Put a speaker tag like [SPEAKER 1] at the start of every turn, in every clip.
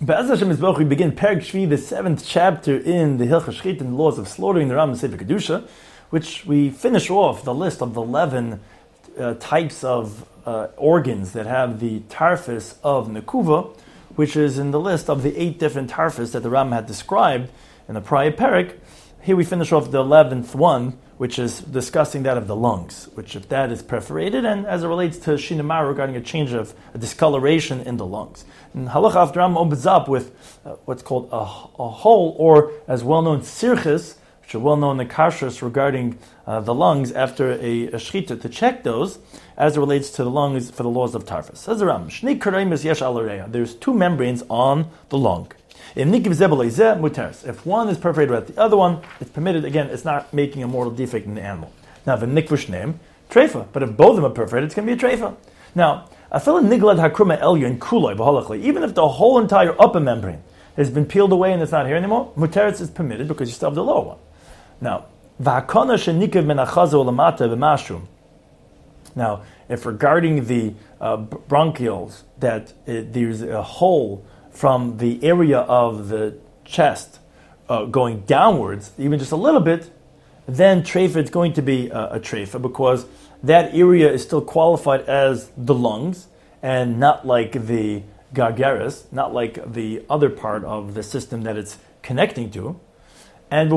[SPEAKER 1] Be'ez Hashem Yisborach, we begin Perek Shvi, the 7th chapter in the Hilchos Shechita and the laws of slaughtering, the Rambam Sefer Kedusha, which we finish off the list of the 11 types of organs that have the tarfus of Nekuva, which is in the list of the 8 different tarfus that the Rambam had described in the prior Perek. Here we finish off the 11th one, which is discussing that of the lungs, which if that is perforated, and as it relates to Shinamar regarding a change of a discoloration in the lungs. And Halacha after Rambam opens up with what's called a hole, or as well-known sirchis, which are well-known in the kashrus regarding the lungs after a shechita, to check those as it relates to the lungs for the laws of tarfus. Says the Rambam, Shnei karaimis yesh al areya. There's 2 membranes on the lung. If one is perforated with the other one, it's permitted. Again, it's not making a mortal defect in the animal. Now, the nikvush name, treifa. But if both of them are perforated, it's going to be a treifa. Now, even if the whole entire upper membrane has been peeled away and it's not here anymore, muteretz is permitted because you still have the lower one. Now, if regarding the bronchioles, that there's a hole from the area of the chest going downwards, even just a little bit, then treifa is going to be a treifa, because that area is still qualified as the lungs, and not like the gargaris, not like the other part of the system that it's connecting to. And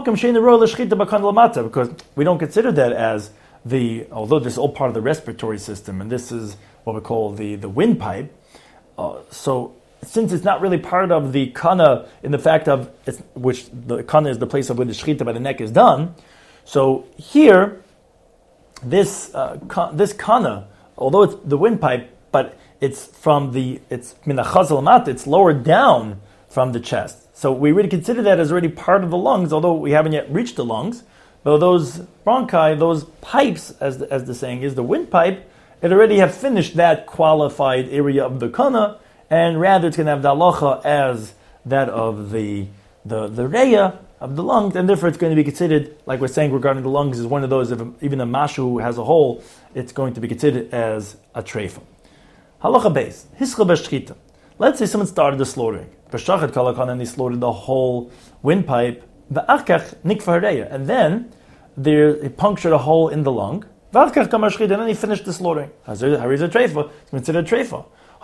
[SPEAKER 1] because we don't consider that as although this is all part of the respiratory system, and this is what we call the windpipe, so since it's not really part of the kana in the fact of which the kana is the place of where the shechita by the neck is done, so here this kana, although it's the windpipe, but it's minachazal mat, it's lower down from the chest. So we really consider that as already part of the lungs, although we haven't yet reached the lungs. But those bronchi, those pipes, as the saying is, the windpipe, it already have finished that qualified area of the kana, and rather it's going to have the halacha as that of the reya of the lungs, and therefore it's going to be considered, like we're saying regarding the lungs, is one of those, if even a mashu has a hole, it's going to be considered as a treifa. Halacha base, hischa b'shchita. Let's say someone started the slaughtering. B'shachet kalakana, and he slaughtered the whole windpipe, v'achkach nikva reya, and then he punctured a hole in the lung, v'achkach kamashchita, and then he finished the slaughtering. Hariz a treifa, it's considered a treifa.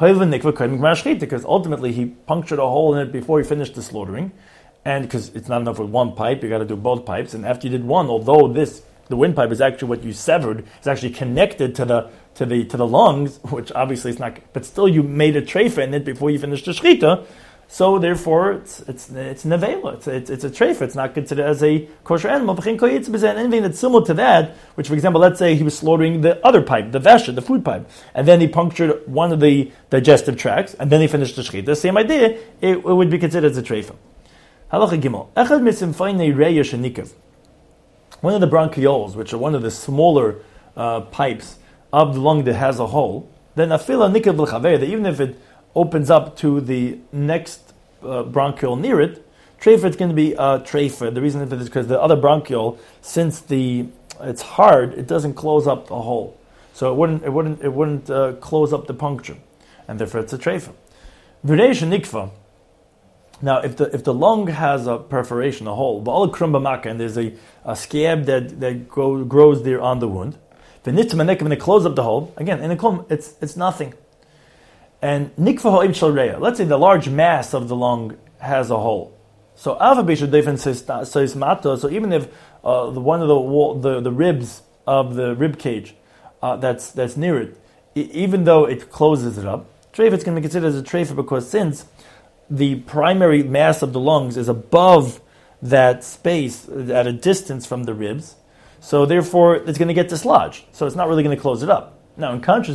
[SPEAKER 1] Because ultimately he punctured a hole in it before he finished the slaughtering, and because it's not enough with one pipe, you got to do both pipes. And after you did one, although the windpipe is actually what you severed, it's actually connected to the lungs, which obviously it's not. But still, you made a treifa in it before you finished the shechita. So therefore, it's nevela. It's a treifa. It's not considered as a kosher animal. Anything that's similar to that, which, for example, let's say he was slaughtering the other pipe, the vesha, the food pipe, and then he punctured one of the digestive tracts, and then he finished the shechita. Same idea. It would be considered as a treifa. Halacha gimel. Echad misimfayne reya shenikav. One of the bronchioles, which are one of the smaller pipes of the lung that has a hole, then afila nikav l'chaver, that even if it opens up to the next bronchiole near it, treifa, it's going to be a treifa. The reason for this is because the other bronchiole, since it's hard, it doesn't close up the hole, so it wouldn't close up the puncture, and therefore it's a treifa. V'reish nikva. Now, if the lung has a perforation, a hole, and there's a scab that grows there on the wound, when they close up the hole, again in the klum, it's nothing. And nikva ha'ib shel reya. Let's say the large mass of the lung has a hole. So says mata. So even if one of the ribs of the rib cage that's near it, even though it closes it up, treifa, it's going to be considered as a treifa, because since the primary mass of the lungs is above that space at a distance from the ribs, so therefore it's going to get dislodged. So it's not really going to close it up. Now, in contrast,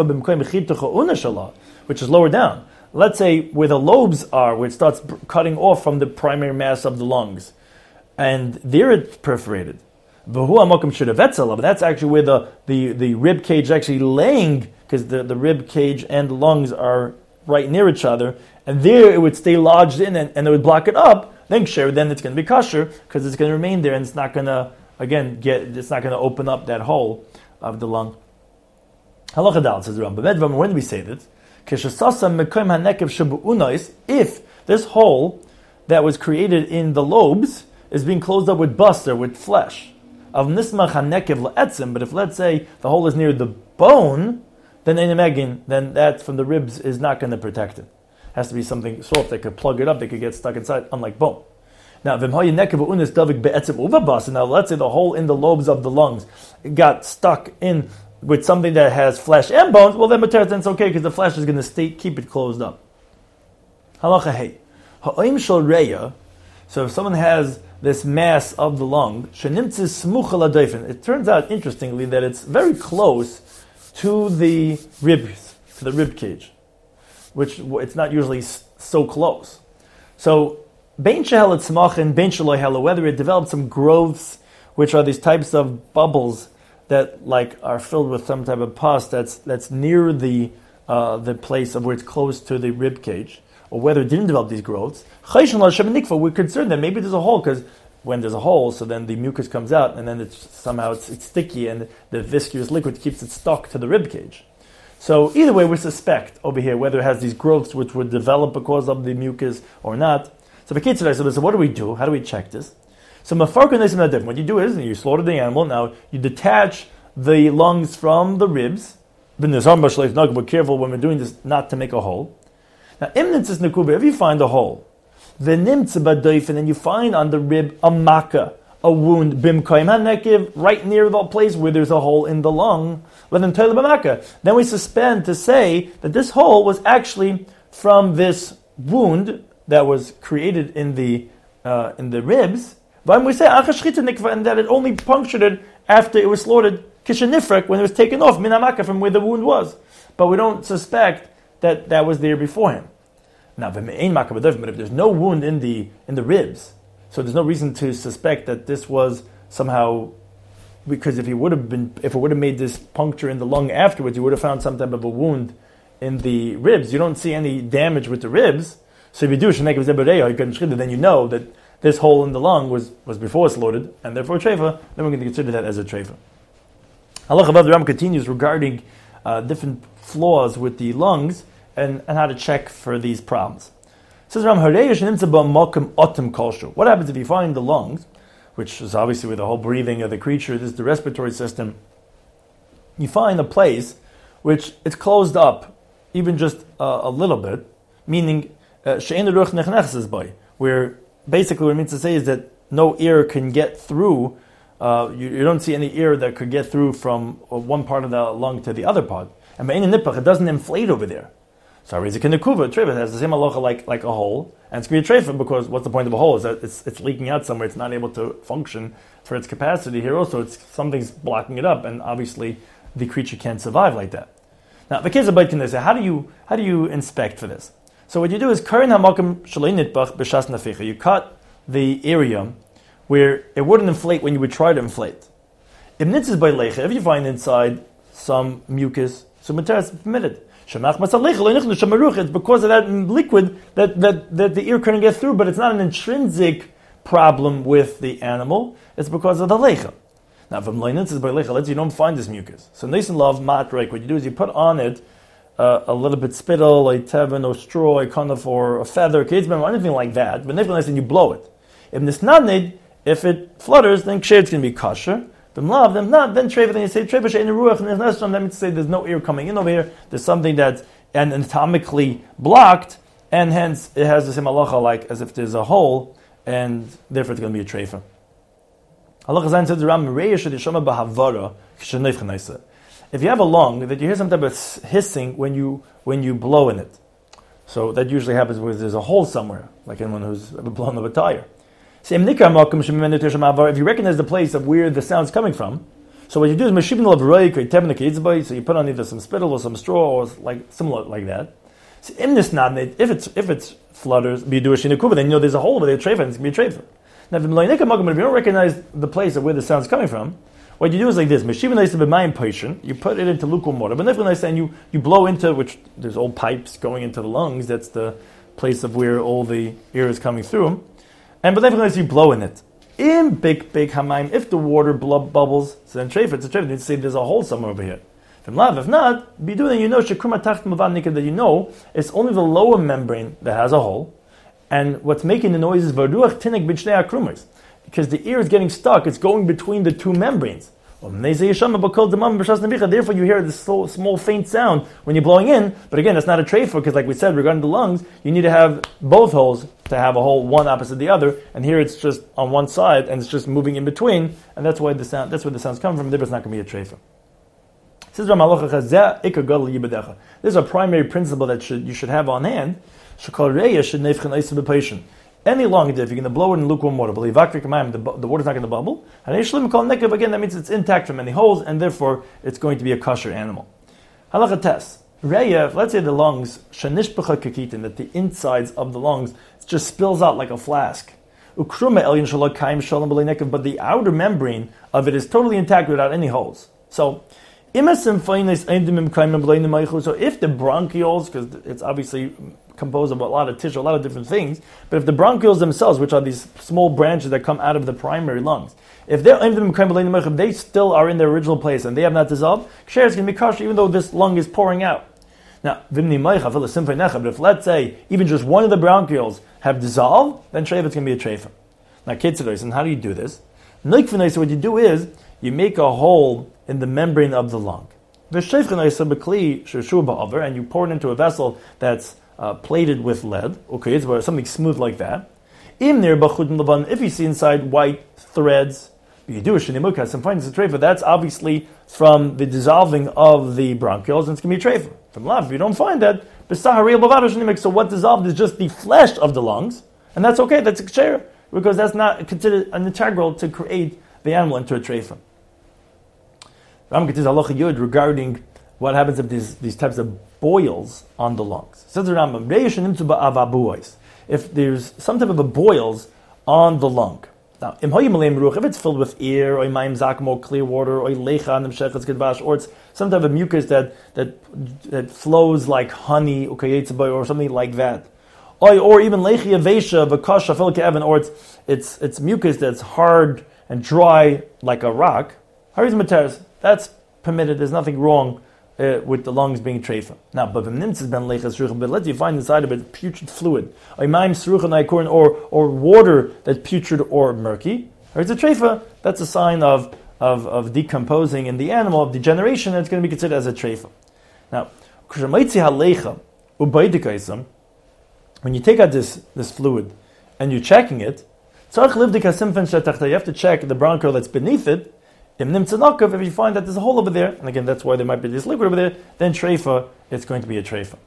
[SPEAKER 1] which is lower down, let's say where the lobes are, where it starts cutting off from the primary mass of the lungs, and there it's perforated. But that's actually where the rib cage is actually laying, because the rib cage and the lungs are right near each other, and there it would stay lodged in and it would block it up. Then it's going to be kosher, because it's going to remain there, and it's not going to it's not going to open up that hole of the lung. Halacha dal, says the Rambam. When do we say that? If this hole that was created in the lobes is being closed up with basar, with flesh, but if let's say the hole is near the bone, then that from the ribs is not going to protect it. It has to be something soft that could plug it up, that could get stuck inside, unlike bone. Now, now let's say the hole in the lobes of the lungs got stuck in with something that has flesh and bones, well then it's okay because the flesh is going to keep it closed up. Halacha hey. So if someone has this mass of the lung, it turns out, interestingly, that it's very close to the ribs, to the rib cage, which it's not usually so close. So, whether it develops some growths, which are these types of bubbles that are filled with some type of pus that's near the place of where it's close to the rib cage, or whether it didn't develop these growths, we're concerned that maybe there's a hole, because when there's a hole, so then the mucus comes out, and then it's sticky, and the viscous liquid keeps it stuck to the rib cage. So either way, we suspect over here whether it has these growths which would develop because of the mucus or not. So what do we do? How do we check this? So what you do is you slaughter the animal. Now you detach the lungs from the ribs. We're careful when we're doing this not to make a hole. Now, if you find a hole, and then you find on the rib a makkah, a wound, right near the place where there's a hole in the lung, then we suspend to say that this hole was actually from this wound that was created in the ribs. But we say and that it only punctured it after it was slaughtered, kishenifrek, when it was taken off minamaka from where the wound was. But we don't suspect that was there beforehand. Now, but if there's no wound in the ribs, so there's no reason to suspect that this was somehow, because if it would have made this puncture in the lung afterwards, you would have found some type of a wound in the ribs. You don't see any damage with the ribs. So if you do then you know that this hole in the lung was before slaughtered, and therefore treifa, then we're going to consider that as a treifa. Halacha Vav, the Ram continues regarding different flaws with the lungs and how to check for these problems. It says Ram, what happens if you find the lungs, which is obviously with the whole breathing of the creature, this is the respiratory system, you find a place which it's closed up, even just a little bit, meaning where basically what it means to say is that no air can get through, you don't see any air that could get through from one part of the lung to the other part. And it doesn't inflate over there. So it has the same halacha like a hole, and it's going to be a treifa, because what's the point of a hole? Is that it's leaking out somewhere, it's not able to function for its capacity. Here also, something's blocking it up, and obviously the creature can't survive like that. Now, the case of Beit Knesset, how do you inspect for this? So what you do is you cut the area where it wouldn't inflate when you would try to inflate. If you find inside some mucus, so it's permitted. It's because of that liquid that the ear couldn't get through, but it's not an intrinsic problem with the animal. It's because of the lecha. Now, if let's say you don't find this mucus. So nice and love matrek, what you do is you put on it a little bit spittle, a tevin, or straw, a or a feather, or anything like that. But nevertheless, then you blow it. If it flutters, then ksher, it's going to be kosher. Then love, then not, then treifa, then you say treifa she'ein ruach, and there's that means to say there's no air coming in over here. There's something that's anatomically blocked, and hence it has the same halacha like as if there's a hole, and therefore it's going to be a treifa. Halacha zayin says the Ram reish shadishama b'havara k'shenayf chanayse. If you have a lung that you hear some type of hissing when you blow in it, so that usually happens where there's a hole somewhere, like anyone who's ever blown up a tire. If you recognize the place of where the sound's coming from, so what you do is so you put on either some spittle or some straw or like similar like that. So if it flutters, then you know there's a hole over there, treifa, and it's going to be a treifa. Now, if you don't recognize the place of where the sound's coming from, what you do is like this: you put it into lukewarm water, but and you blow into, which there's old pipes going into the lungs. That's the place of where all the air is coming through. And but you blow in it. In big hamaim, if the water bubbles, so then treifa, it's a treifa. You need to say there's a hole somewhere over here. If not, be doing you know that you know it's only the lower membrane that has a hole, and what's making the noise is varuach tinik b'shnei akrumos, because the ear is getting stuck. It's going between the two membranes. Therefore, you hear this small, faint sound when you're blowing in. But again, it's not a treifa, because like we said, regarding the lungs, you need to have both holes to have a hole, one opposite the other. And here it's just on one side, and it's just moving in between. And that's why the sound. That's where the sounds come from. Therefore, it's not going to be a treifa. This is a primary principle that you should have on hand. Any lung, if you're going to blow it in lukewarm water, the water's not going to bubble. And again, that means it's intact from any holes, and therefore it's going to be a kosher animal. Halacha test. Let's say the lungs, that the insides of the lungs just spills out like a flask. But the outer membrane of it is totally intact without any holes. So if the bronchioles, because it's obviously composed of a lot of tissue, a lot of different things, but if the bronchioles themselves, which are these small branches that come out of the primary lungs, if they still are in their original place and they have not dissolved, ksher is going to be kosher even though this lung is pouring out. Now, but if let's say even just one of the bronchioles have dissolved, then treifa is going to be a treifa. Now, kitzedos, and how do you do this? So what you do is you make a hole in the membrane of the lung, and you pour it into a vessel that's plated with lead. Okay, it's something smooth like that. If you see inside white threads, you do a shenimukas and find it's a treifa. That's obviously from the dissolving of the bronchioles, and it's going to be a treifa. From lav, if you don't find that, so what dissolved is just the flesh of the lungs, and that's okay. That's a ksher, because that's not considered an integral to create the animal into a treifa. Ram gets halacha yud regarding what happens if these types of boils on the lungs. Says the Rambam, if there's some type of a boils on the lung. Now, if it's filled with air, or clear water, or it's some type of mucus that flows like honey, or something like that, or even or it's mucus that's hard and dry like a rock, that's permitted. There's nothing wrong with the lungs being treifa. Now, but let's you find inside of it putrid fluid, or water that's putrid or murky, or it's a treifa. That's a sign of decomposing in the animal, of degeneration, and it's going to be considered as a treifa. Now, when you take out this fluid and you're checking it, you have to check the bronchiole that's beneath it. If you find that there's a hole over there, and again, that's why there might be this liquid over there, then treifa, it's going to be a treifa.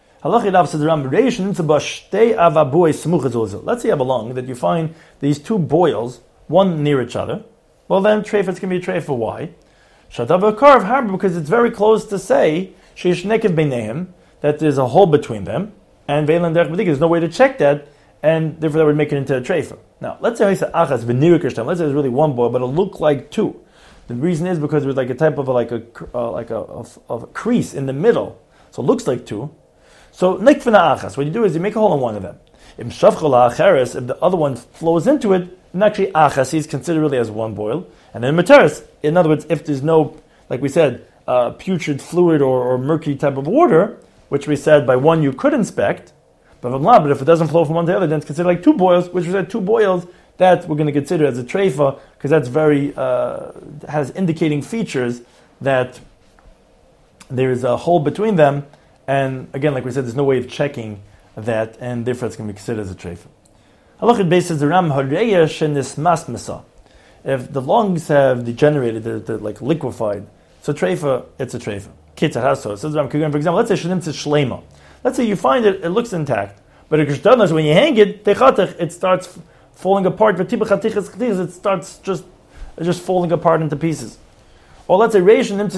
[SPEAKER 1] Let's say you have a lung that you find these two boils, one near each other. Well, then treifa, it's going to be a treifa. Why? Because it's very close to say that there's a hole between them, and there's no way to check that, and therefore that would make it into a treifa. Now, let's say there's really one boil, but it'll look like two. The reason is because there's like a type of a crease in the middle, so it looks like two. So what you do is you make a hole in one of them. If the other one flows into it, then actually achas is considered really as one boil. And then materis, in other words, if there's no, like we said, putrid fluid or murky type of water, which we said by one you could inspect, but if it doesn't flow from one to the other, then it's considered like two boils, which we said two boils. That we're going to consider as a treifa, because that's very has indicating features that there is a hole between them, and again, like we said, there's no way of checking that, and therefore it's going to be considered as a treifa. Halachit basis the Ram hareya shenismas misa. If the lungs have degenerated, they're like liquefied, so treifa, it's a treifa. Kitzah haso. So the Ram, for example, let's say shenimtz shlema. Let's say you find it looks intact, but when you hang it, it starts falling apart. It starts just falling apart into pieces. Or let's say so the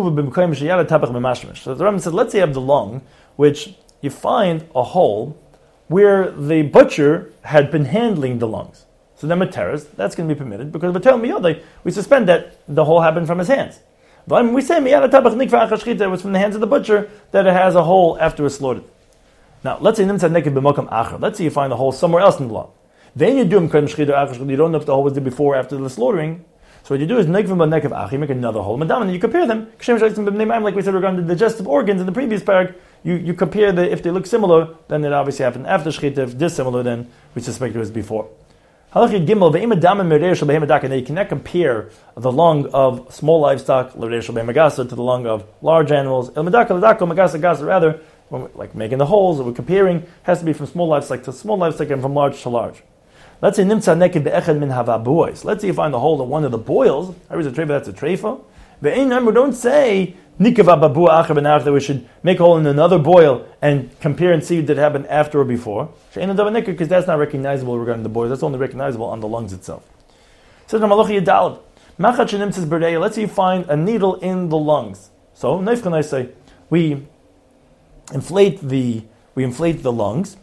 [SPEAKER 1] Rambam said, let's say you have the lung, which you find a hole where the butcher had been handling the lungs. So then materis, that's going to be permitted, because we suspend that the hole happened from his hands. But we say it was from the hands of the butcher that it has a hole after it was slaughtered. Now, let's say let's say you find a hole somewhere else in the lung. Then you don't know if the hole was there before or after the slaughtering. So what you do is make another hole, and then you compare them. Like we said regarding the digestive organs in the previous parak, you compare if they look similar, then it obviously happened after shechita. If dissimilar, then we suspect it was before. Halachid Gimel you cannot compare the lung of small livestock to the lung of large animals. Rather, like making the holes that we're comparing has to be from small livestock to small livestock and from large to large. Let's say nimtza neked be'echad min hava boys. Let's say you find the hole in one of the boils. How is a treifa? That's a treifa. We don't say nikava babu acher benach that we should make a hole in another boil and compare and see did it happen after or before. Because that's not recognizable regarding the boils. That's only recognizable on the lungs itself. Says Ramalochi Yadalad. Machat shenimtzas b'reya. Let's say you find a needle in the lungs. So neifkan I say we inflate the lungs,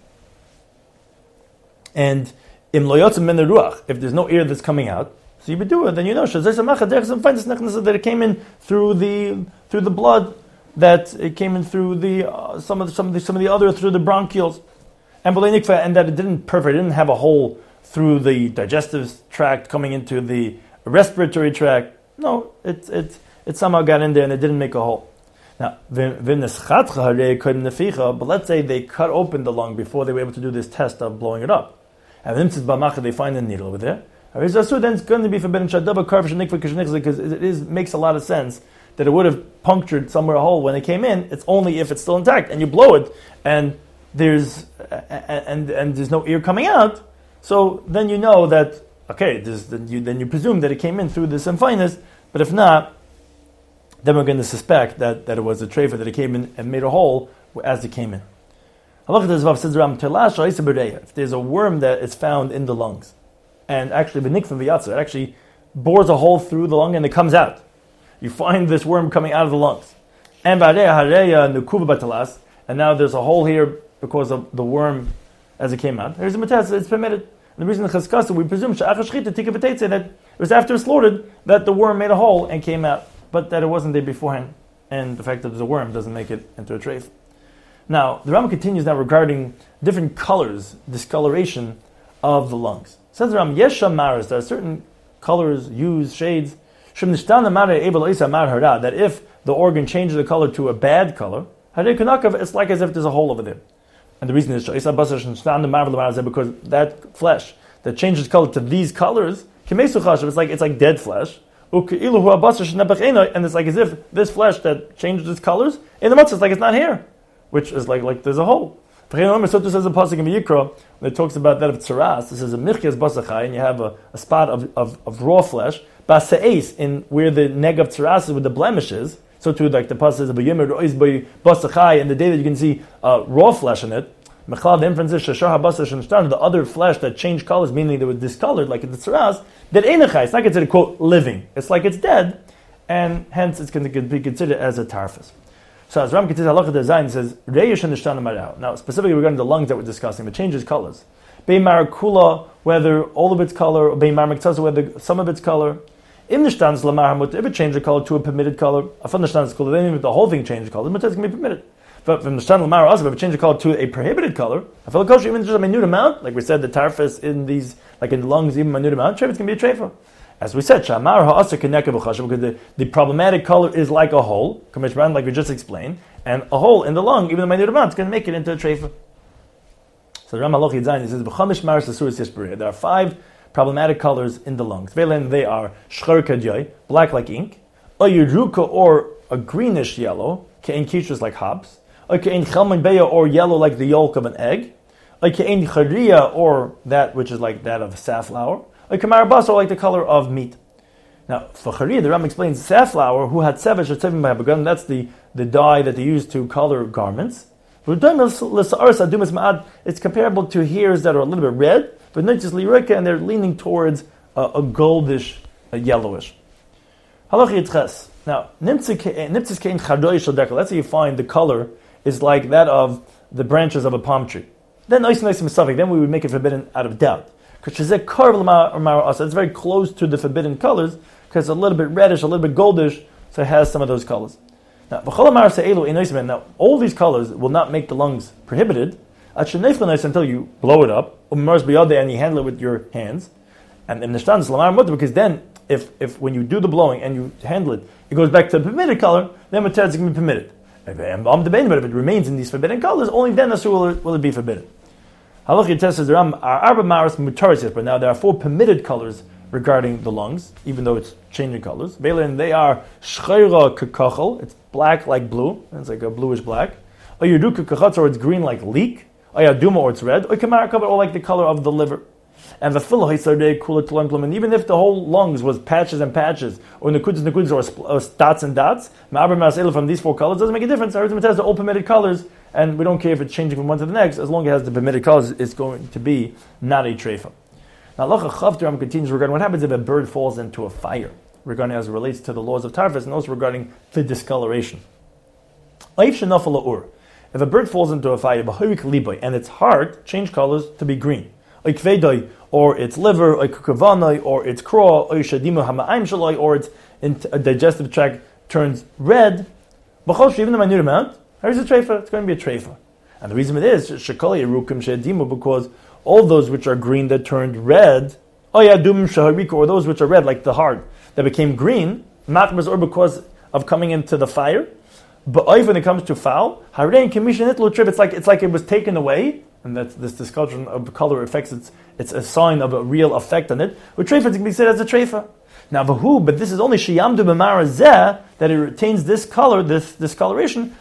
[SPEAKER 1] and im lo yotzim min ruach, if there's no air that's coming out, so you would do it. Then you know that it came in through the blood, that it came in through the some of the other through the bronchioles, and that it didn't have a hole through the digestive tract coming into the respiratory tract. No, it somehow got in there and it didn't make a hole. Now, but let's say they cut open the lung before they were able to do this test of blowing it up. And they find a needle over there. Then it's going to be forbidden because it makes a lot of sense that it would have punctured somewhere a hole when it came in. It's only if it's still intact and you blow it and there's no air coming out. So then you know that then you presume that it came in through the symphinus. But if not, then we're going to suspect that it was a treifa, that it came in and made a hole as it came in. If there's a worm that is found in the lungs, and actually it actually bores a hole through the lung and it comes out. You find this worm coming out of the lungs. And now there's a hole here because of the worm as it came out. Here's a metas, it's permitted. And the reason the cheskasa, we presume that it was after slaughtered that the worm made a hole and came out, but that it wasn't there beforehand. And the fact that there's a worm doesn't make it into a treif. Now, the Rambam continues now regarding different colors, discoloration of the lungs. Says the Rambam, Yesham Maras, there are certain colors, hues, shades, that if the organ changes the color to a bad color, it's like as if there's a hole over there. And the reason is because that flesh that changes color to these colors, it's like dead flesh. And it's like as if this flesh that changes its colors, in the matzah, it's like it's not here, which is like there's a hole. So says a pasuk in Vayikra, when it talks about that of tzaras, this is a michjas basachai, and you have a spot of raw flesh, basa'es, in where the neg of tzaras is with the blemishes. So too, like the pasuk says, basachai, and the day that you can see raw flesh in it, the inference is the other flesh that changed colors, meaning they were discolored, like in the tzaras, that einachai, it's not considered, quote, living. It's like it's dead, and hence it's going to be considered as a tarfus. So as Ram continues halacha design says, now specifically regarding the lungs that we're discussing, it changes colors. Beimar kula, whether all of its color, or beimar mektzasa, whether some of its color. If it changes the color to a permitted color, then even if the whole thing changes color, the can be permitted. But from the shtan lamar also, if it changes the color to a prohibited color, I feel kosher even just a minute amount, like we said, the tarfus in these, like in the lungs, even a minute amount, treifas can be a treifa. As we said, Shamar ha'asr because the problematic color is like a hole, like we just explained, and a hole in the lung, even a minute amount, is going to make it into a treifa. So Ram Halachi Zayin says, there are 5 problematic colors in the lungs. They are shchar kadyoy, black like ink, a yeruka or a greenish yellow, ke'en kishus like hops, a ke'en chelman beya or yellow like the yolk of an egg, a ke'en charia or that which is like that of safflower, a kamar basar like the color of meat. Now, for charia, the Ram explains safflower, who had sevesh or tevim by begun, that's the dye that they use to color garments. It's comparable to hairs that are a little bit red, but not just lirika, and they're leaning towards a goldish, yellowish. Halachi Yitzches. Now, nimtzis kein chadoish shel dekel. Let's say you find the color is like that of the branches of a palm tree. Then nice misafik. Then we would make it forbidden out of doubt. Because it's very close to the forbidden colors, because it's a little bit reddish, a little bit goldish, so it has some of those colors. Now, all these colors will not make the lungs prohibited until you blow it up, and you handle it with your hands. And in the because then if when you do the blowing and you handle it, it goes back to the permitted color, then Mutar is going to be permitted. But if it remains in these forbidden colors, only then will it be forbidden. Halacha says there are but now there are 4 permitted colors regarding the lungs, even though it's changing colors. And they are shchayra kekachel, it's black like blue, it's like a bluish black. Or yudu kekachatz, or it's green like leek. Or yaduma, or it's red. Or kamarakab, or like the color of the liver. And and even if the whole lungs was patches and patches, or nekudas or dots and dots, from these 4 colors, doesn't make a difference. Everything has the all permitted colors, and we don't care if it's changing from one to the next, as long as it has the permitted colors, it's going to be not a treifa. Now, Halacha Chavteram continues regarding what happens if a bird falls into a fire, regarding as it relates to the laws of Tarfas, and also regarding the discoloration. If a bird falls into a fire, and its heart changed colors to be green, or its liver, or its craw, or its digestive tract turns red, even the minute amount, here's a treifa, it's going to be a treifa. And the reason it is, because all those which are green that turned red, or those which are red, like the heart, that became green, or because of coming into the fire. But when it comes to foul, it's like it was taken away, and that this discussion of color affects it's a sign of a real effect on it. With treifa, it can be said as a treifa. Now, but this is only sheyamdu b'mara zeh, that it retains this color, this discoloration,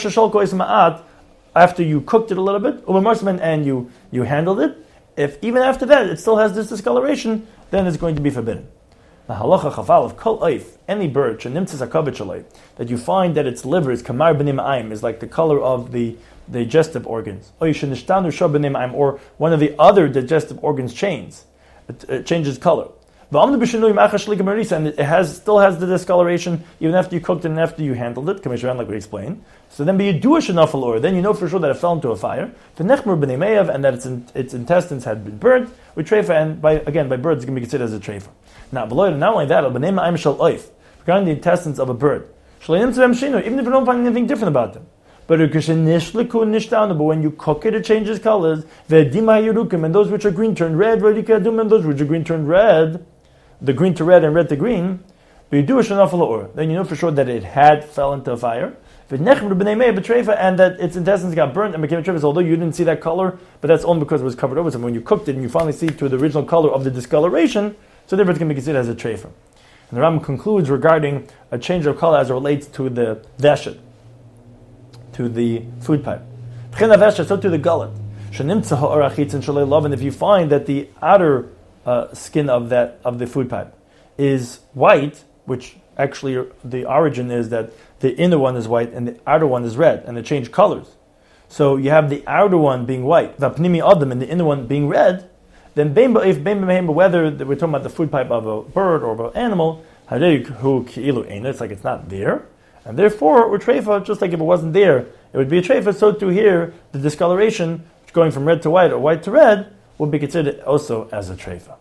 [SPEAKER 1] after you cooked it a little bit, and you handled it. If even after that it still has this discoloration, then it's going to be forbidden. Now, halacha chafal of kol oif, any bird that you find that its liver is kamar b'nim ma'ayim, is like the color of the digestive organs, or one of the other digestive organs changes color. And it still has the discoloration even after you cooked it and after you handled it, like we explained. So then then you know for sure that it fell into a fire, and that its intestines had been burnt with treifa, and by birds it's going to be considered as a treifa. Now, not only that, regarding the intestines of a bird, even if you don't find anything different about them. But when you cook it, it changes colors. And those which are green turn red, and those which are green turn red, the green to red and red to green. Then you know for sure that it had fell into a fire. And that its intestines got burnt and became a treifa. Although you didn't see that color, but that's only because it was covered over. So when you cooked it and you finally see to the original color of the discoloration, so therefore it's going to be considered as a treifa. And the Ram concludes regarding a change of color as it relates to the veshet, to the food pipe. So to the gullet. And if you find that the outer skin of the food pipe is white, which actually the origin is that the inner one is white and the outer one is red, and they change colors. So you have the outer one being white, the pnimi adam, and the inner one being red. Then whether we're talking about the food pipe of a bird or of an animal, it's like it's not there. And therefore, we're treifa, just like if it wasn't there, it would be a treifa. So to here, the discoloration, going from red to white or white to red, would be considered also as a treifa.